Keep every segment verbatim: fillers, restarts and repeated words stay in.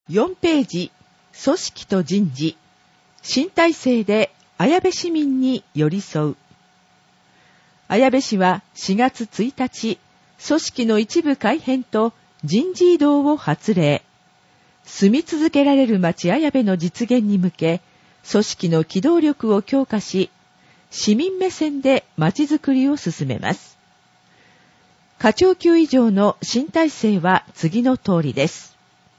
よんページ、組織と人事。新体制で綾部市民に寄り添う。綾部市はしがつついたち、組織の一部改編と人事異動を発令。住み続けられる町綾部の実現に向け、組織の機動力を強化し、市民目線で町づくりを進めます。課長級以上の新体制は次の通りです。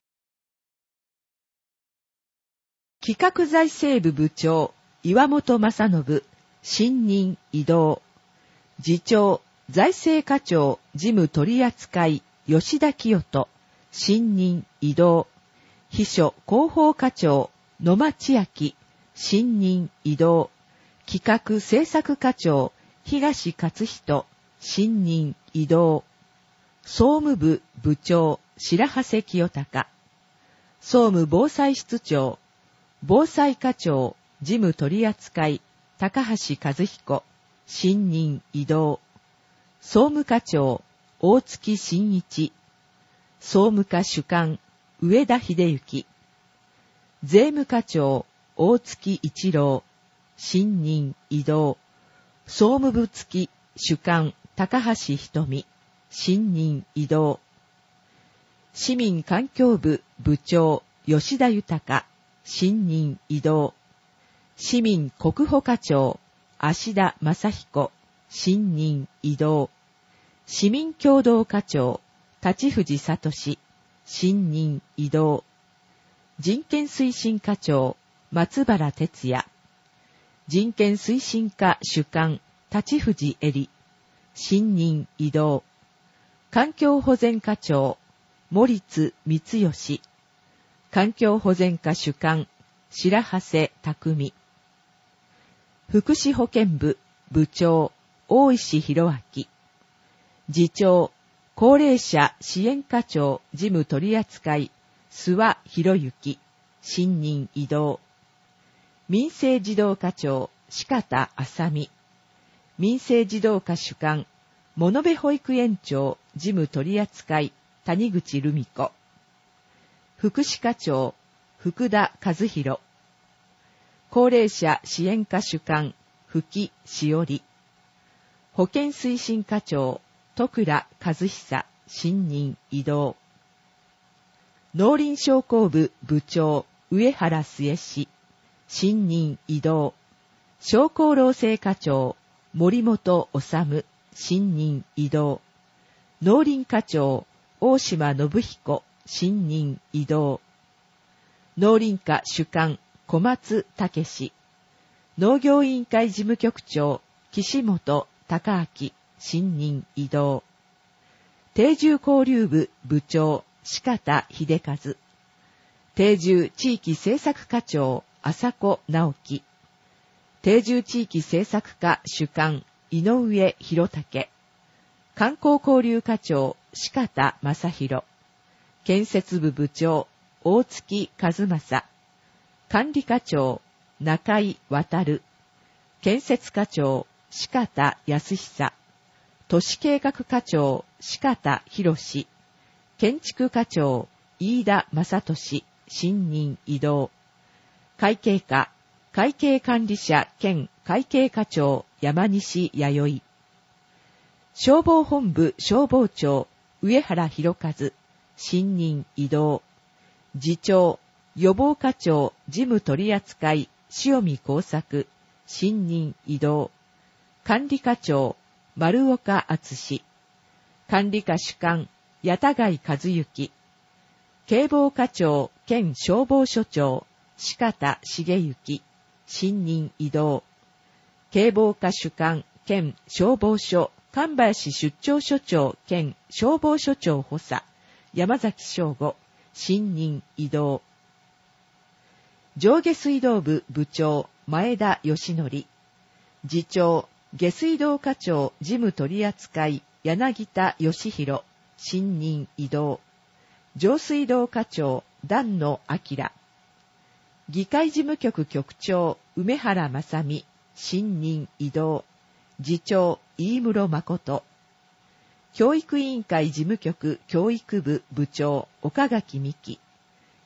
企画財政部部長、岩本正信、新任異動。次長、財政課長、事務取扱い、吉田清人、新任異動。秘書広報課長、野間千秋、新任異動。企画政策課長、東勝人、新任異動。総務部部長、白長清隆。総務防災室長、防災課長、事務取扱い、高橋和彦、新任異動。総務課長、大月真一。総務課主幹、上田秀幸。税務課長、大月一郎、新任異動。総務部付主幹、高橋瞳、新任異動。市民環境部部長、吉田豊、新任異動。市民国保課長、芦田正彦、新任異動。市民協同課長、立藤聡、新任異動。人権推進課長、松原哲也。人権推進課主幹、立藤恵里、新任異動。環境保全課長、森津光義。環境保全課主幹、白長匠。福祉保健部部長、大石博明。次長、高齢者支援課長事務取扱い、諏訪博之、新任異動。民生児童課長、四方麻美。民生児童課主幹、物部保育園長事務取扱い、谷口留美子。福祉課長、福田和弘。高齢者支援課主幹、吹しおり。保健推進課長、徳倉和久、新任異動。農林商工部部長、上原末氏、新任異動。商工労政課長、森本治、新任異動。農林課長、大島信彦、新任異動。農林課主幹、小松武史。農業委員会事務局長、岸本隆明、新任異動。定住交流部部長、四方秀和。定住地域政策課長、浅子直樹。定住地域政策課主幹、井上博武。観光交流課長、四方正弘。建設部部長、大月和正。管理課長、中井渡。建設課長、四方康久。都市計画課長、四方博。建築課長、飯田正俊、新任異動。会計課、会計管理者兼会計課長、山西弥生。消防本部消防長、上原博和、新任異動。次長、予防課長、事務取扱い、塩見耕作、新任異動。管理課長、丸岡敦。管理課主幹、八田貝和幸。警防課長兼消防署長、四方茂之、新任異動。警防課主幹兼消防署神林出張署長兼消防署長補佐、山崎翔吾、新任異動。上下水道部部長、前田義則。次長、下水道課長事務取扱い、柳田義弘、新任異動。上水道課長、檀野明。議会事務局局長、梅原正美、新任異動。次長、飯室誠。教育委員会事務局教育部部長、岡垣美希。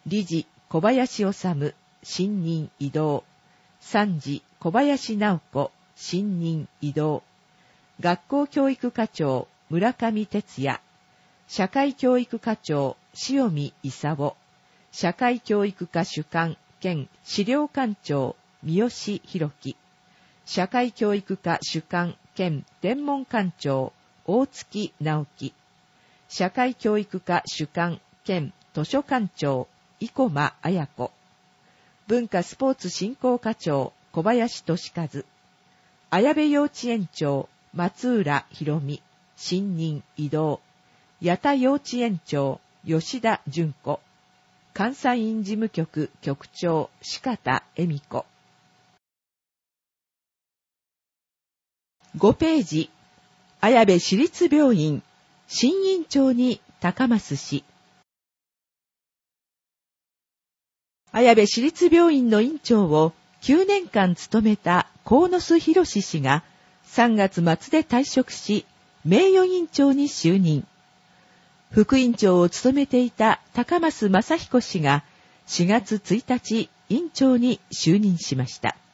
理事小林治、新任異動。参事小林直子、新任異動。学校教育課長村上哲也。社会教育課長塩見勲。社会教育課主幹兼資料館長三好弘樹。社会教育課主幹兼天文館長大月直樹。社会教育課主幹兼図書館長生駒彩子。文化スポーツ振興課長小林俊和。綾部幼稚園長松浦博美、新任異動。八田幼稚園長吉田純子。監査院事務局局長鹿田恵美子。ごページ。綾部市立病院新院長に高増氏。綾部市立病院の院長をきゅうねんかん務めた鴻巣博氏がさんがつ末で退職し、名誉院長に就任。副院長を務めていた高増正彦氏がしがつついたち院長に就任しました。